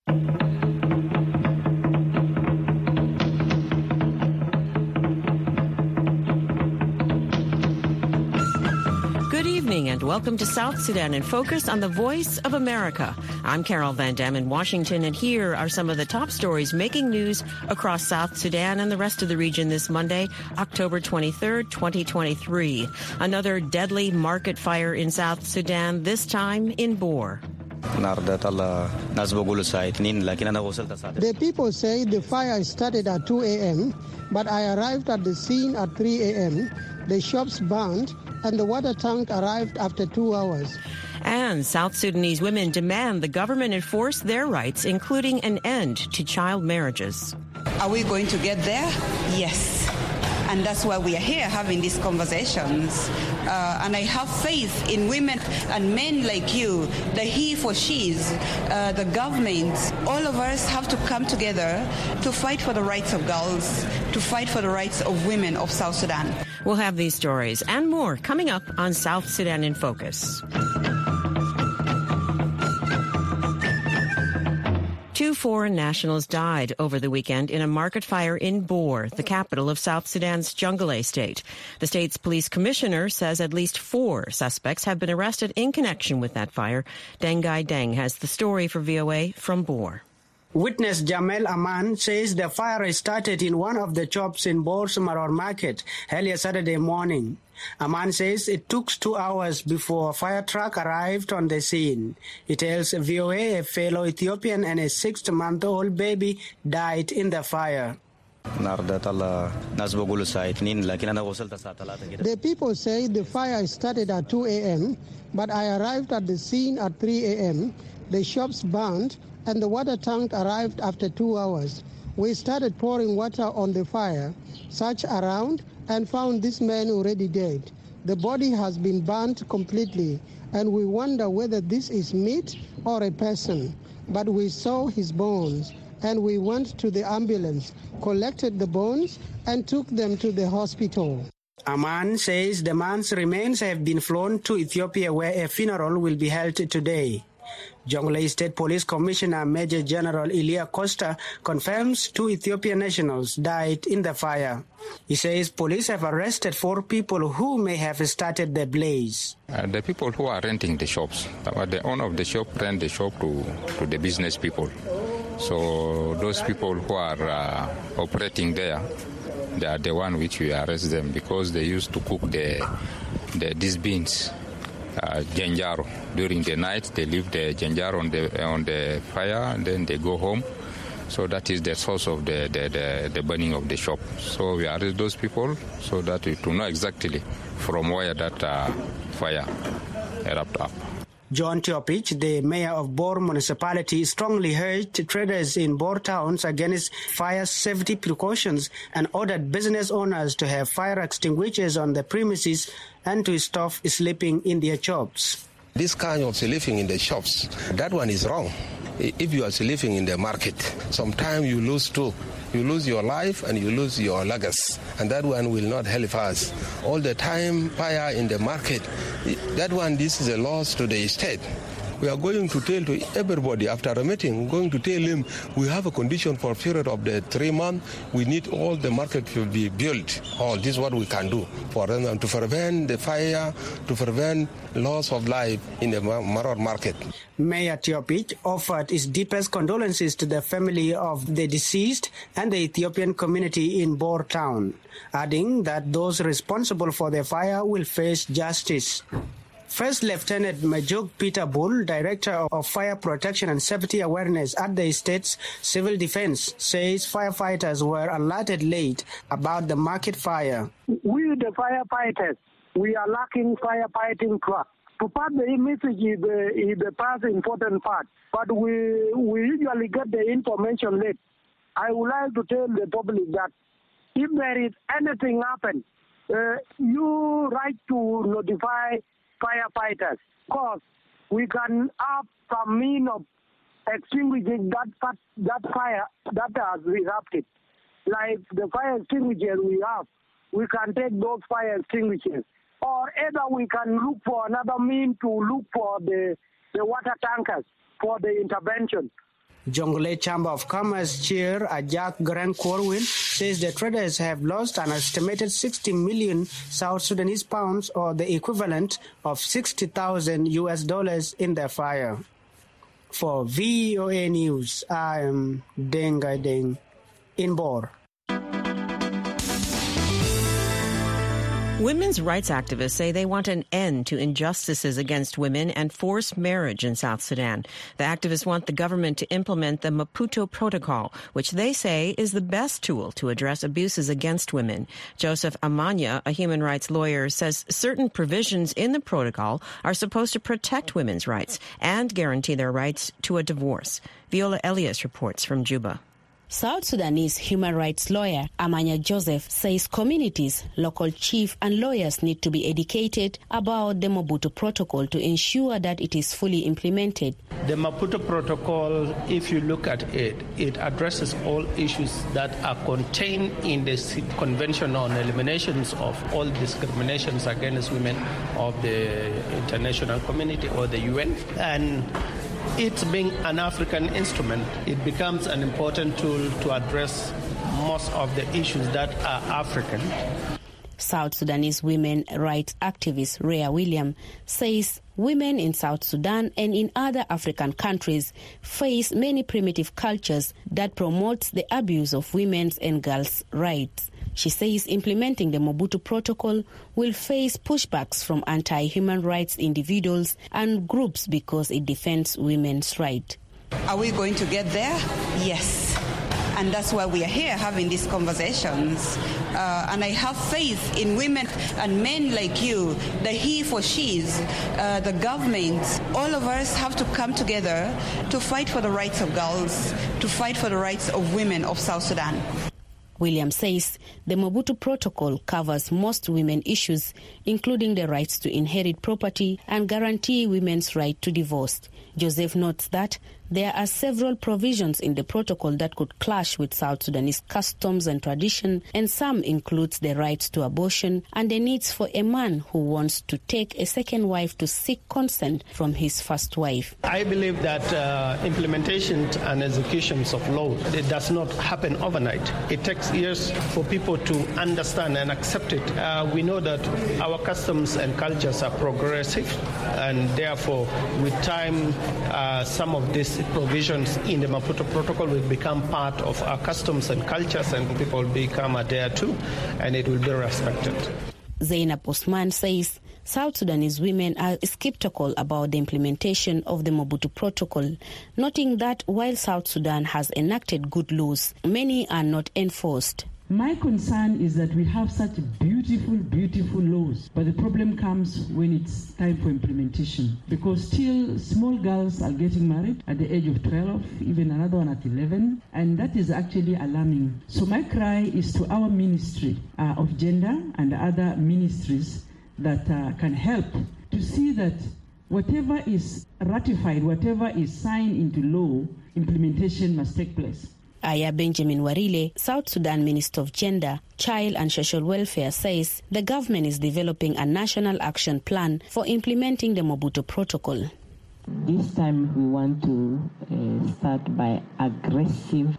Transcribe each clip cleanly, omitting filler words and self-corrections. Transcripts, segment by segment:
Good evening and welcome to South Sudan in Focus on the Voice of America. I'm Carol Van Dam in Washington, and here are some of the top stories making news across South Sudan and the rest of the region this Monday, October 23rd, 2023. Another deadly market fire in South Sudan, this time in Bor. The people say the fire started at 2 a.m., but I arrived at the scene at 3 a.m. The shops burned, and the water tank arrived after 2 hours. And South Sudanese women demand the government enforce their rights, including an end to child marriages. Are we going to get there? Yes. And that's why we are here having these conversations. And I have faith in women and men like you, the he for she's, the government. All of us have to come together to fight for the rights of girls, to fight for the rights of women of South Sudan. We'll have these stories and more coming up on South Sudan in Focus. 2 foreign nationals died over the weekend in a market fire in Bor, the capital of South Sudan's Jonglei state. The state's police commissioner says at least 4 suspects have been arrested in connection with that fire. Dengai Deng has the story for VOA from Bor. Witness Jamel Aman says the fire started in one of the shops in Bor's Maror market earlier Saturday morning. Aman says it took 2 hours before a fire truck arrived on the scene. He tells VOA a fellow Ethiopian and a 6-month-old baby died in the fire. The people say the fire started at 2 a.m., but I arrived at the scene at 3 a.m. The shops burned, and the water tank arrived after 2 hours. We started pouring water on the fire, searched around, and found this man already dead. The body has been burnt completely, and we wonder whether this is meat or a person. But we saw his bones, and we went to the ambulance, collected the bones, and took them to the hospital. Aman says the man's remains have been flown to Ethiopia, where a funeral will be held today. Jonglei State Police Commissioner Major General Elia Costa confirms 2 Ethiopian nationals died in the fire. He says police have arrested 4 people who may have started the blaze. The people who are renting the shops, the owner of the shop rent the shop to the business people. So those people who are operating there, they are the one which we arrest them because they used to cook these beans. Janjaro. During the night, they leave the janjaro on the fire, and then they go home. So that is the source of the burning of the shop. So we arrest those people so that we to know exactly from where that fire erupted up. John Tiopich, the mayor of Bor municipality, strongly urged traders in Bor towns against fire safety precautions and ordered business owners to have fire extinguishers on the premises and to stop sleeping in their shops. This kind of sleeping in the shops, that one is wrong. If you are sleeping in the market, sometimes you lose too. You lose your life and you lose your legacy, and that one will not help us. All the time, fire in the market, that one, this is a loss to the state. We are going to tell to everybody after a meeting, going to tell him we have a condition for a period of the 3 months. We need all the market to be built. All this is what we can do for them to prevent the fire, to prevent loss of life in the Maror market. Mayor Tiopich offered his deepest condolences to the family of the deceased and the Ethiopian community in Bor town, adding that those responsible for the fire will face justice. First Lieutenant Majuk Peter Bull, Director of Fire Protection and Safety Awareness at the state's Civil Defense, says firefighters were alerted late about the market fire. We, the firefighters, we are lacking firefighting trucks. To pass the message is the first important part, but we usually get the information late. I would like to tell the public that if there is anything happen, you right to notify firefighters, because we can have some means of extinguishing that fire that has erupted. Like the fire extinguishers we have, we can take those fire extinguishers. Or either we can look for another means to look for the water tankers for the intervention. Jonglei Chamber of Commerce Chair Ajak Garang Korwin says the traders have lost an estimated 60 million South Sudanese pounds, or the equivalent of $60,000 in the fire. For VOA News, I am Dengai Deng in Bor. Women's rights activists say they want an end to injustices against women and forced marriage in South Sudan. The activists want the government to implement the Maputo Protocol, which they say is the best tool to address abuses against women. Joseph Amanya, a human rights lawyer, says certain provisions in the protocol are supposed to protect women's rights and guarantee their rights to a divorce. Viola Elias reports from Juba. South Sudanese human rights lawyer Amanya Joseph says communities, local chief and lawyers need to be educated about the Maputo Protocol to ensure that it is fully implemented. The Maputo Protocol, if you look at it, it addresses all issues that are contained in the Convention on Eliminations of All Discriminations Against Women of the international community or the UN. And it being an African instrument, it becomes an important tool to address most of the issues that are African. South Sudanese women rights activist Rhea William says women in South Sudan and in other African countries face many primitive cultures that promotes the abuse of women's and girls' rights. She says implementing the Maputo Protocol will face pushbacks from anti-human rights individuals and groups because it defends women's rights. Are we going to get there? Yes. And that's why we are here having these conversations. And I have faith in women and men like you, the he for she's, the government. All of us have to come together to fight for the rights of girls, to fight for the rights of women of South Sudan. William says the Maputo Protocol covers most women issues, including the rights to inherit property and guarantee women's right to divorce. Joseph notes that there are several provisions in the protocol that could clash with South Sudanese customs and tradition, and some includes the right to abortion and the needs for a man who wants to take a second wife to seek consent from his first wife. I believe that implementation and executions of law, it does not happen overnight. It takes years for people to understand and accept it. We know that our customs and cultures are progressive, and therefore with time some of these provisions in the Maputo Protocol will become part of our customs and cultures, and people become adhered to, and it will be respected. Zainab Osman says South Sudanese women are skeptical about the implementation of the Maputo Protocol, noting that while South Sudan has enacted good laws, many are not enforced. My concern is that we have such beautiful, beautiful laws, but the problem comes when it's time for implementation. Because still, small girls are getting married at the age of 12, even another one at 11, and that is actually alarming. So my cry is to our Ministry of Gender and other ministries that can help to see that whatever is ratified, whatever is signed into law, implementation must take place. Aya Benjamin Warile, South Sudan Minister of Gender, Child and Social Welfare, says the government is developing a national action plan for implementing the Maputo Protocol. This time we want to start by aggressive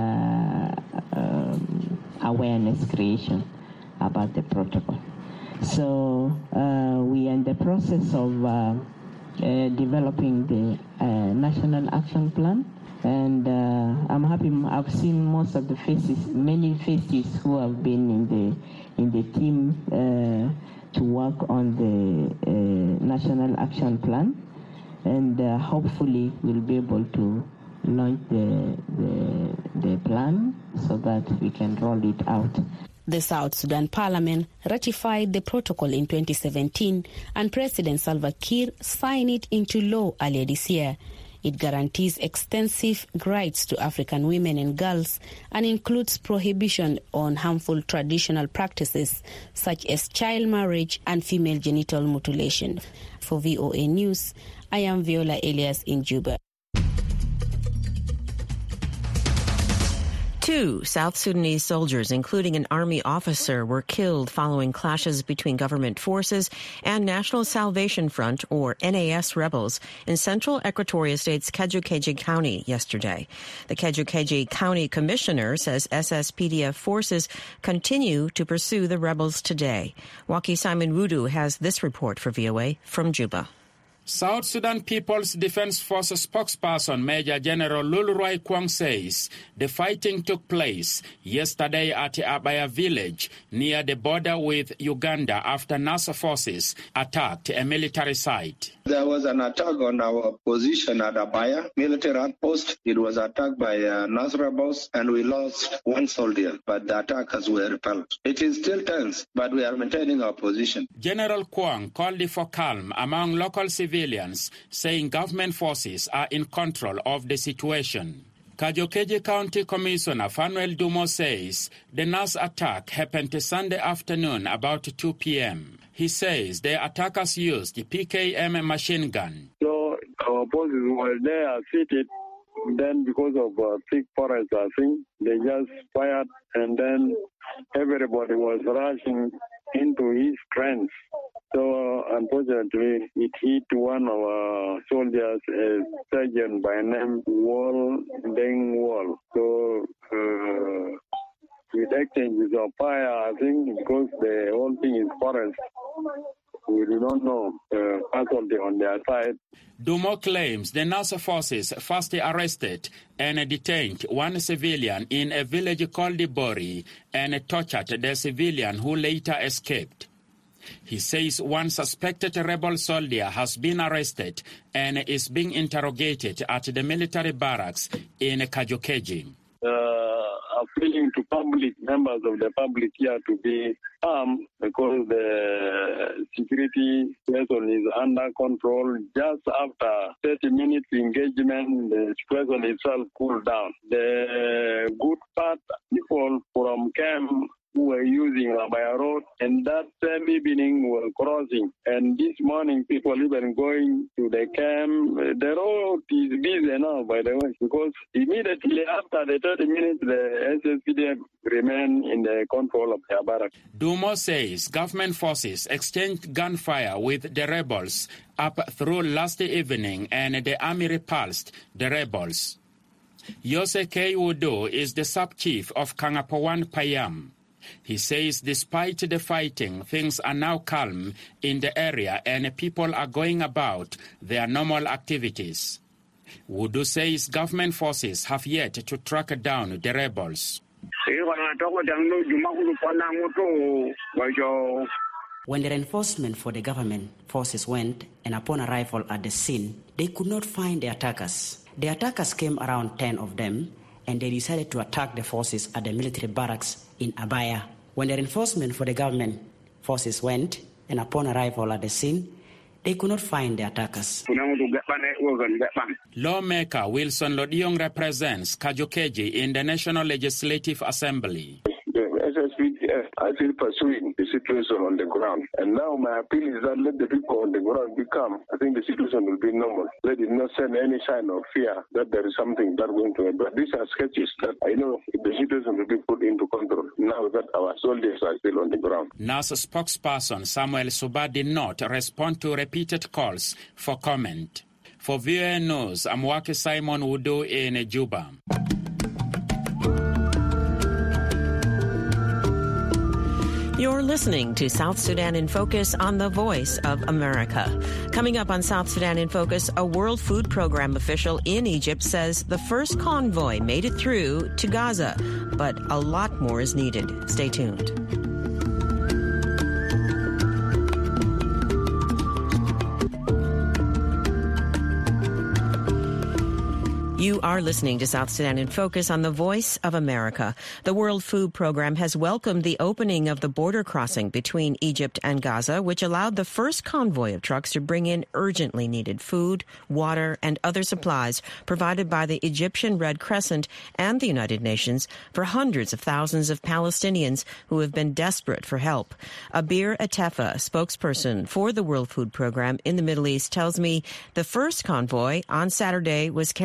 awareness creation about the protocol. So we are in the process of developing the national action plan. And I'm happy. I've seen most of the faces, many faces who have been in the team to work on the national action plan, and hopefully we'll be able to launch the plan so that we can roll it out. The South Sudan Parliament ratified the protocol in 2017, and President Salva Kiir signed it into law earlier this year. It guarantees extensive rights to African women and girls and includes prohibition on harmful traditional practices such as child marriage and female genital mutilation. For VOA News, I am Viola Elias in Juba. 2 South Sudanese soldiers, including an army officer, were killed following clashes between government forces and National Salvation Front, or NAS, rebels in central Equatoria State's Kajukeji County yesterday. The Kajukeji County Commissioner says SSPDF forces continue to pursue the rebels today. Waki Simon Wudu has this report for VOA from Juba. South Sudan People's Defense Force spokesperson Major General Lulroy Kwang says the fighting took place yesterday at Abaya village near the border with Uganda after NAS forces attacked a military site. There was an attack on our position at Abaya military outpost. It was attacked by NAS rebels and we lost one soldier, but the attackers were repelled. It is still tense, but we are maintaining our position. General Kwang called for calm among local civilians, saying government forces are in control of the situation. Kajukeji County Commissioner Fanuel Dumo says the NAS attack happened Sunday afternoon about 2 p.m. He says the attackers used the PKM machine gun. So our forces were there seated. Then because of thick forest, I think, they just fired and then everybody was rushing into his trench. So unfortunately, it hit one of our soldiers, a sergeant by name Wall Deng Wall. So with exchanges of fire, I think, because the whole thing is forest, we do not know casualty on their side. Dumo claims the NAS forces first arrested and detained one civilian in a village called Bori and tortured the civilian who later escaped. He says one suspected rebel soldier has been arrested and is being interrogated at the military barracks in Kajukeji. Appealing to public, members of the public here, to be calm because the security situation is under control. Just after 30 minutes engagement, the situation itself cooled down. The good part, people from camp who were using Abaya Road, and that same evening were crossing. And this morning, people even going to the camp. The road is busy now, by the way, because immediately after the 30 minutes, the SSPDF remain in the control of their barracks. Dumo says government forces exchanged gunfire with the rebels up through last evening, and the army repulsed the rebels. Yose K. Wudu is the sub-chief of Kangapawan Payam. He says despite the fighting, things are now calm in the area and people are going about their normal activities. Wudu says government forces have yet to track down the rebels. When the reinforcement for the government forces went, and upon arrival at the scene, they could not find the attackers. The attackers came around 10 of them, and they decided to attack the forces at the military barracks in Abaya. When the reinforcement for the government forces went, and upon arrival at the scene, they could not find the attackers. Lawmaker Wilson Lodiong represents Kajukeji in the National Legislative Assembly. SSPDF are still pursuing the situation on the ground. And now my appeal is that let the people on the ground be calm. I think the situation will be normal. Let it not send any sign of fear that there is something that going to happen. But these are sketches that I know the situation will be put into control now that our soldiers are still on the ground. NAS spokesperson Samuel Suba did not respond to repeated calls for comment. For VOA News, I'm Waki Simon Wudu in Juba. You're listening to South Sudan in Focus on the Voice of America. Coming up on South Sudan in Focus, a World Food Program official in Egypt says the first convoy made it through to Gaza, but a lot more is needed. Stay tuned. You are listening to South Sudan in Focus on the Voice of America. The World Food Program has welcomed the opening of the border crossing between Egypt and Gaza, which allowed the first convoy of trucks to bring in urgently needed food, water, and other supplies provided by the Egyptian Red Crescent and the United Nations for hundreds of thousands of Palestinians who have been desperate for help. Abir Atefa, spokesperson for the World Food Program in the Middle East, tells me the first convoy on Saturday was carrying 6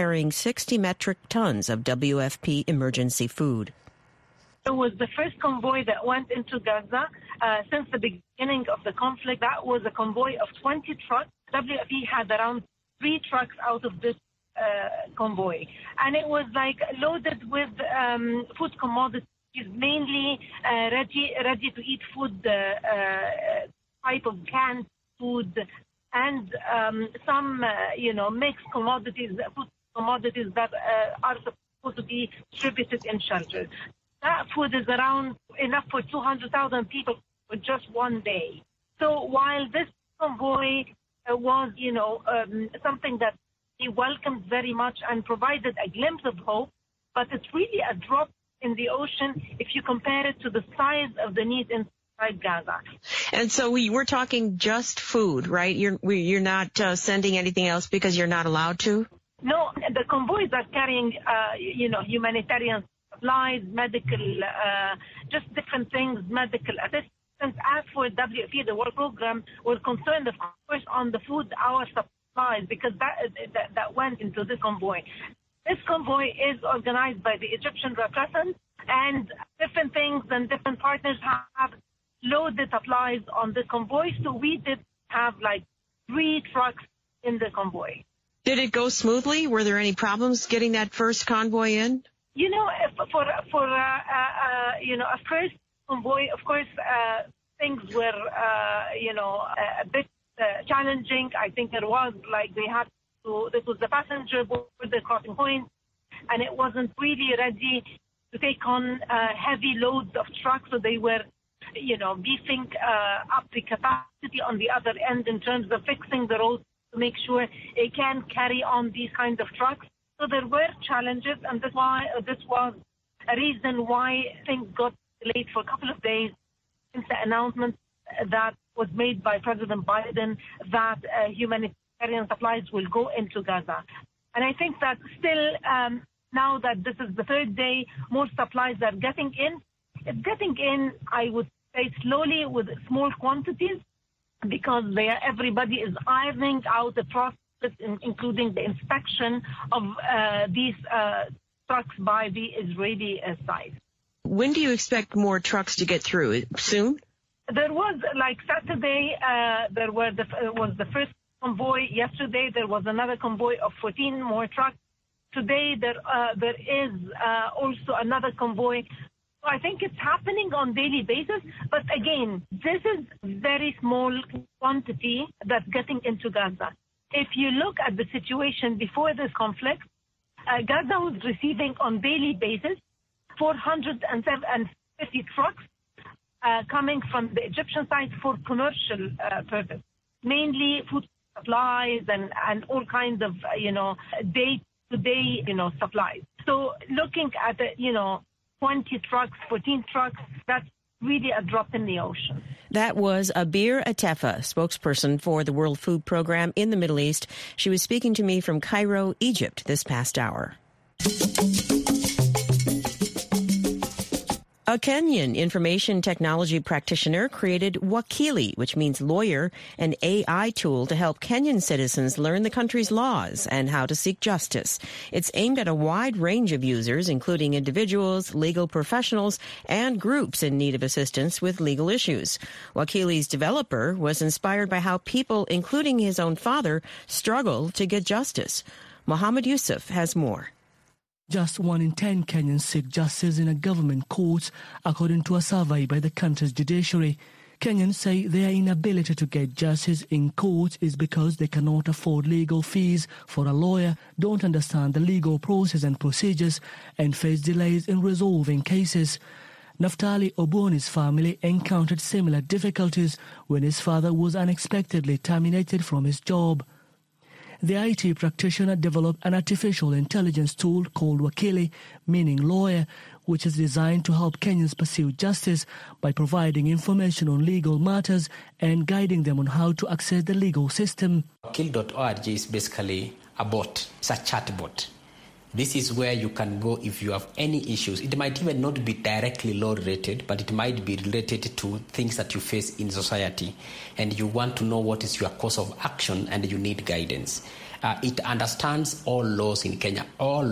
60 metric tons of WFP emergency food. It was the first convoy that went into Gaza since the beginning of the conflict. That was a convoy of 20 trucks. WFP had around 3 trucks out of this convoy. And it was like loaded with food commodities, mainly ready-to-eat food, type of canned food, and some, mixed commodities, food commodities that are supposed to be distributed in shelters. That food is around enough for 200,000 people for just one day. So while this convoy was, something that he welcomed very much and provided a glimpse of hope, but it's really a drop in the ocean if you compare it to the size of the need inside Gaza. And so we're talking just food, right? You're not sending anything else because you're not allowed to? No, the convoys are carrying, humanitarian supplies, medical, just different things, medical assistance. As for WFP, the World Program, we're concerned, of course, on the food, our supplies, because that went into this convoy. This convoy is organized by the Egyptian Red Crescent, and different things and different partners have loaded supplies on the convoy. So we did have 3 trucks in the convoy. Did it go smoothly? Were there any problems getting that first convoy in? For a first convoy, of course, things were, a bit challenging. I think it was this was the passenger board, the crossing point, and it wasn't really ready to take on heavy loads of trucks. So they were, beefing up the capacity on the other end in terms of fixing the roads to make sure it can carry on these kinds of trucks. So there were challenges, and this was a reason why things got delayed for a couple of days since the announcement that was made by President Biden that humanitarian supplies will go into Gaza. And I think that still, now that this is the 3rd day, more supplies are getting in. It's getting in, I would say, slowly with small quantities, because everybody is ironing out the process, including the inspection of these trucks by the Israeli side. When do you expect more trucks to get through? Soon? There was, Saturday, was the first convoy. Yesterday, there was another convoy of 14 more trucks. Today, there is also another convoy. So I think it's happening on daily basis. But again, this is very small quantity that's getting into Gaza. If you look at the situation before this conflict, Gaza was receiving on daily basis 450 trucks coming from the Egyptian side for commercial purpose, mainly food supplies and all kinds of, day-to-day, supplies. So looking at, 20 trucks, 14 trucks, that's really a drop in the ocean. That was Abir Atefa, spokesperson for the World Food Program in the Middle East. She was speaking to me from Cairo, Egypt, this past hour. A Kenyan information technology practitioner created Wakili, which means lawyer, an AI tool to help Kenyan citizens learn the country's laws and how to seek justice. It's aimed at a wide range of users, including individuals, legal professionals, and groups in need of assistance with legal issues. Wakili's developer was inspired by how people, including his own father, struggle to get justice. Mohammed Yusuf has more. Just 1 in 10 Kenyans seek justice in a government court, according to a survey by the country's judiciary. Kenyans say their inability to get justice in court is because they cannot afford legal fees for a lawyer, don't understand the legal process and procedures, and face delays in resolving cases. Naftali Oboni's family encountered similar difficulties when his father was unexpectedly terminated from his job. The IT practitioner developed an artificial intelligence tool called Wakili, meaning lawyer, which is designed to help Kenyans pursue justice by providing information on legal matters and guiding them on how to access the legal system. Wakili.org is basically a bot. It's a chat bot. This is where you can go if you have any issues. It might even not be directly law-related, but it might be related to things that you face in society. And you want to know what is your course of action and you need guidance. it understands all laws in Kenya,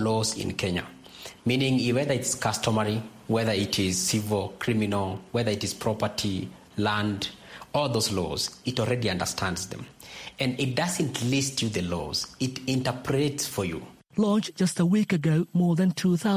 meaning whether it's customary, whether it is civil, criminal, whether it is property, land, all those laws, it already understands them. And it doesn't list you the laws, it interprets for you. Launched just a week ago, more than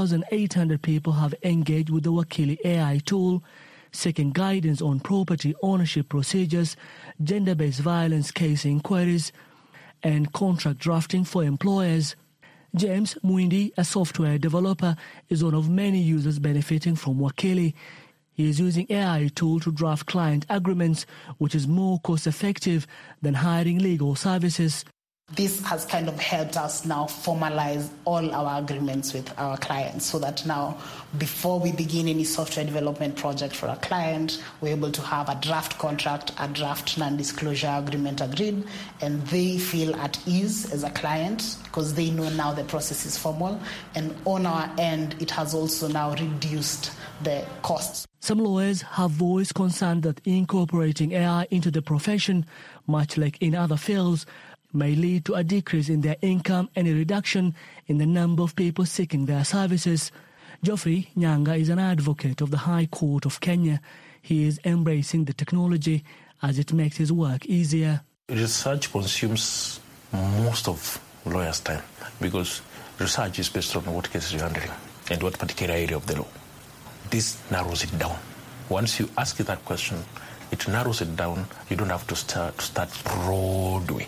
2,800 people have engaged with the Wakili AI tool, seeking guidance on property ownership procedures, gender-based violence case inquiries, and contract drafting for employers. James Mwindi, a software developer, is one of many users benefiting from Wakili. He is using AI tool to draft client agreements, which is more cost-effective than hiring legal services. This has kind of helped us now formalize all our agreements with our clients so that now, before we begin any software development project for a client, we're able to have a draft contract, a draft non-disclosure agreement agreed, and they feel at ease as a client because they know now the process is formal. And on our end, it has also now reduced the costs. Some lawyers have voiced concern that incorporating AI into the profession, much like in other fields, may lead to a decrease in their income and a reduction in the number of people seeking their services. Geoffrey Nyanga is an advocate of the High Court of Kenya. He is embracing the technology as it makes his work easier. Research consumes most of lawyers' time because research is based on what cases you're handling and what particular area of the law. This narrows it down. Once you ask that question, it narrows it down. You don't have to start Broadway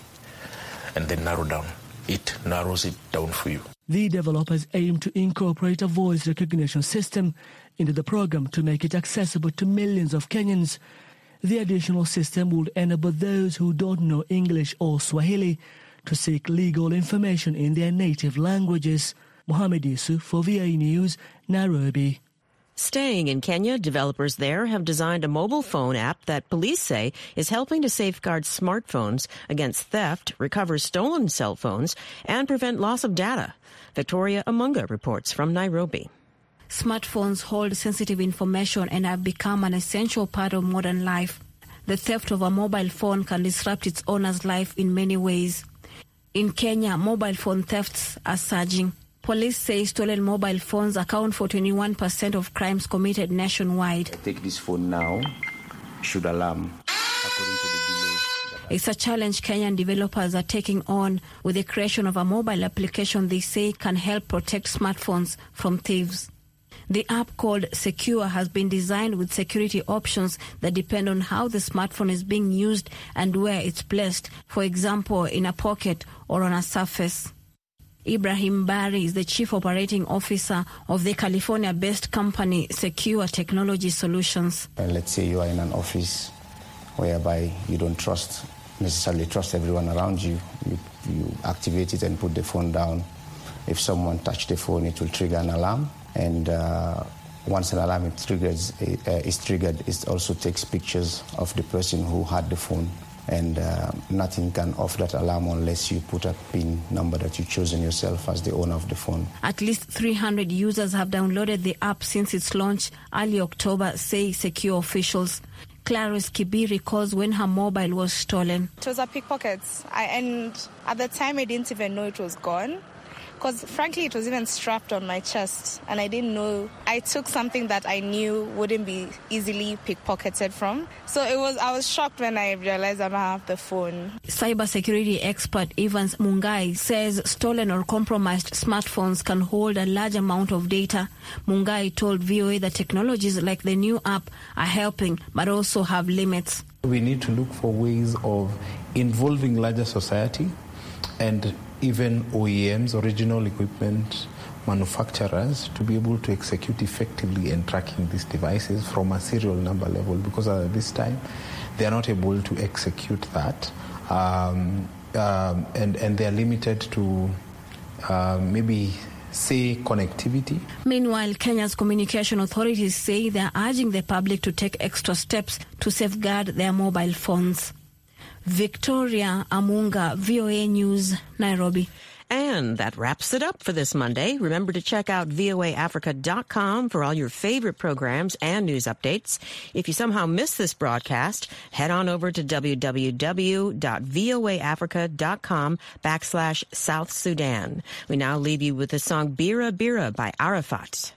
and then narrow down. It narrows it down for you. The developers aim to incorporate a voice recognition system into the program to make it accessible to millions of Kenyans. The additional system would enable those who don't know English or Swahili to seek legal information in their native languages. Mohamed Yusuf for VOA News, Nairobi. Staying in Kenya, developers there have designed a mobile phone app that police say is helping to safeguard smartphones against theft, recover stolen cell phones, and prevent loss of data. Victoria Amunga reports from Nairobi. Smartphones hold sensitive information and have become an essential part of modern life. The theft of a mobile phone can disrupt its owner's life in many ways. In Kenya, mobile phone thefts are surging. Police say stolen mobile phones account for 21% of crimes committed nationwide. I take this phone now, should alarm. It's a challenge Kenyan developers are taking on with the creation of a mobile application they say can help protect smartphones from thieves. The app called Secure has been designed with security options that depend on how the smartphone is being used and where it's placed, for example, in a pocket or on a surface. Ibrahim Bari is the chief operating officer of the California-based company Secure Technology Solutions. Let's say you are in an office whereby you don't necessarily trust everyone around you. You activate it and put the phone down. If someone touched the phone, it will trigger an alarm. And once an alarm is triggered, it also takes pictures of the person who had the phone. And nothing can off that alarm unless you put a PIN number that you've chosen yourself as the owner of the phone. At least 300 users have downloaded the app since its launch early October, say Secure officials. Clarice Kibi recalls when her mobile was stolen. It was a pickpocket, and at the time I didn't even know it was gone. Because frankly, it was even strapped on my chest, and I didn't know. I took something that I knew wouldn't be easily pickpocketed from. So I was shocked when I realized I don't have the phone. Cybersecurity expert Evans Mungai says stolen or compromised smartphones can hold a large amount of data. Mungai told VOA that technologies like the new app are helping, but also have limits. We need to look for ways of involving larger society and even OEMs, original equipment manufacturers, to be able to execute effectively in tracking these devices from a serial number level, because at this time they are not able to execute that, and they are limited to maybe say connectivity. Meanwhile, Kenya's communication authorities say they are urging the public to take extra steps to safeguard their mobile phones. Victoria Amunga, VOA News, Nairobi. And that wraps it up for this Monday. Remember to check out voaafrica.com for all your favorite programs and news updates. If you somehow missed this broadcast, head on over to www.voaafrica.com/South Sudan. We now leave you with the song Bira Bira by Arafat.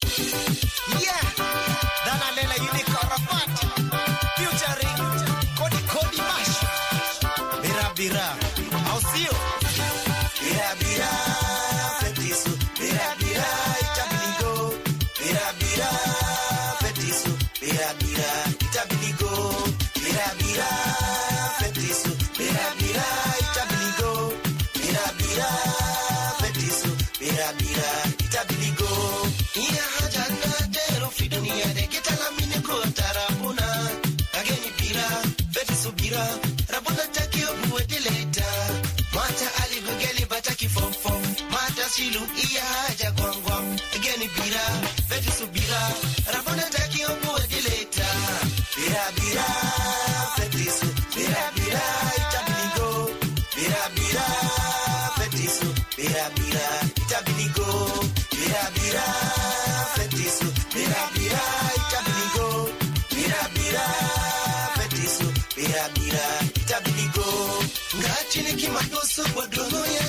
Silu iya haja gwangwam again bira feti subira rabona taki obu dileta bira bira feti subira bira itabiligo bira bira feti subira bira itabiligo bira bira feti subira bira itabiligo bira bira feti subira bira itabiligo ngachini kimadoso bodoya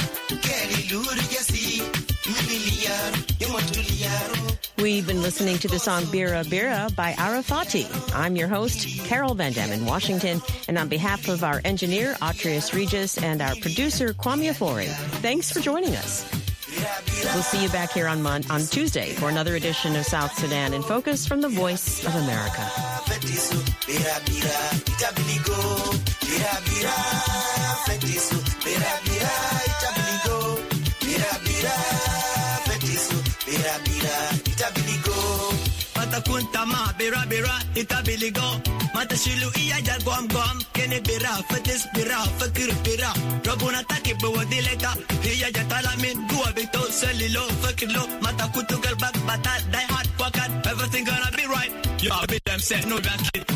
We've been listening to the song Bira Bira by Arafati. I'm your host, Carol Van Dam in Washington, and on behalf of our engineer, Atreus Regis, and our producer, Kwame Afori, thanks for joining us. We'll see you back here on Tuesday for another edition of South Sudan in Focus from the Voice of America. Kunta ma bira bira itabiligo mata shilu iya ja gwam gwam kene bira fatis bira fakir bira rabuna taki bawadileta iya ja talamin dua bito selilo fakirlo mata kutu galbak bata die hard fucker everything gonna be right yeah be them say no back it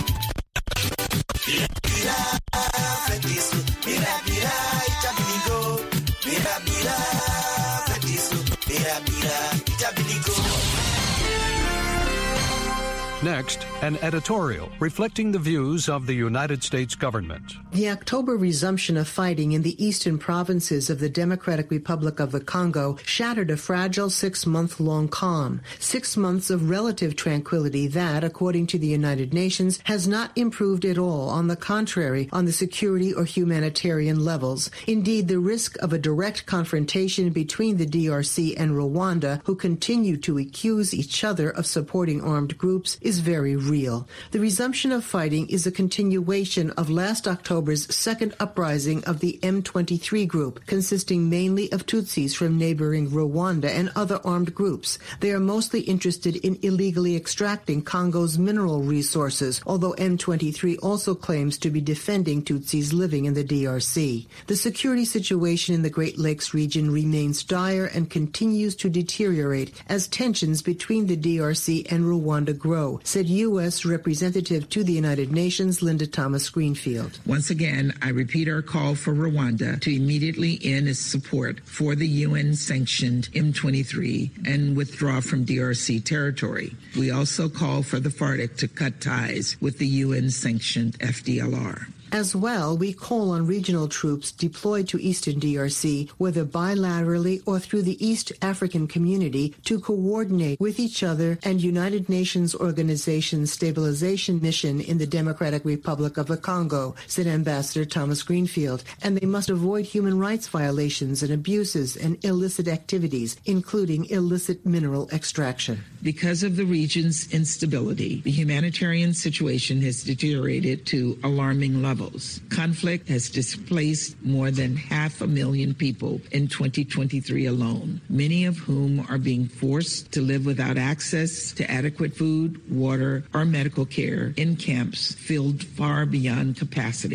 bira fatis bira bira itabiligo bira bira fatis bira bira itabiligo. Next, an editorial reflecting the views of the United States government. The October resumption of fighting in the eastern provinces of the Democratic Republic of the Congo shattered a fragile 6-month-long calm. 6 months of relative tranquility that, according to the United Nations, has not improved at all. On the contrary, on the security or humanitarian levels. Indeed, the risk of a direct confrontation between the DRC and Rwanda, who continue to accuse each other of supporting armed groups, is very real. The resumption of fighting is a continuation of last October's second uprising of the M23 group, consisting mainly of Tutsis from neighboring Rwanda and other armed groups. They are mostly interested in illegally extracting Congo's mineral resources, although M23 also claims to be defending Tutsis living in the DRC. The security situation in the Great Lakes region remains dire and continues to deteriorate as tensions between the DRC and Rwanda grow, said U.S. Representative to the United Nations Linda Thomas-Greenfield. Once again, I repeat our call for Rwanda to immediately end its support for the UN-sanctioned M23 and withdraw from DRC territory. We also call for the FARDC to cut ties with the UN-sanctioned FDLR. As well, we call on regional troops deployed to eastern DRC, whether bilaterally or through the East African Community, to coordinate with each other and United Nations Organization Stabilization Mission in the Democratic Republic of the Congo, said Ambassador Thomas Greenfield, and they must avoid human rights violations and abuses and illicit activities, including illicit mineral extraction. Because of the region's instability, the humanitarian situation has deteriorated to alarming levels. Conflict has displaced more than 500,000 people in 2023 alone, many of whom are being forced to live without access to adequate food, water, or medical care in camps filled far beyond capacity.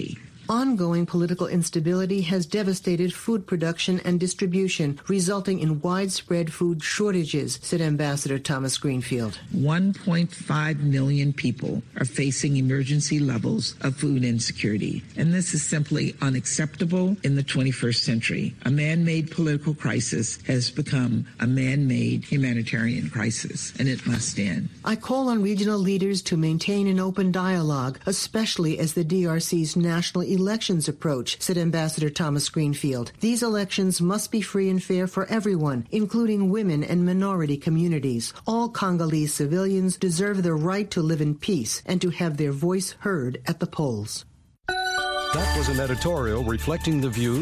Ongoing political instability has devastated food production and distribution, resulting in widespread food shortages, said Ambassador Thomas Greenfield. 1.5 million people are facing emergency levels of food insecurity, and this is simply unacceptable in the 21st century. A man-made political crisis has become a man-made humanitarian crisis, and it must end. I call on regional leaders to maintain an open dialogue, especially as the DRC's national elections approach, said Ambassador Thomas Greenfield. These elections must be free and fair for everyone, including women and minority communities. All Congolese civilians deserve the right to live in peace and to have their voice heard at the polls. That was an editorial reflecting the views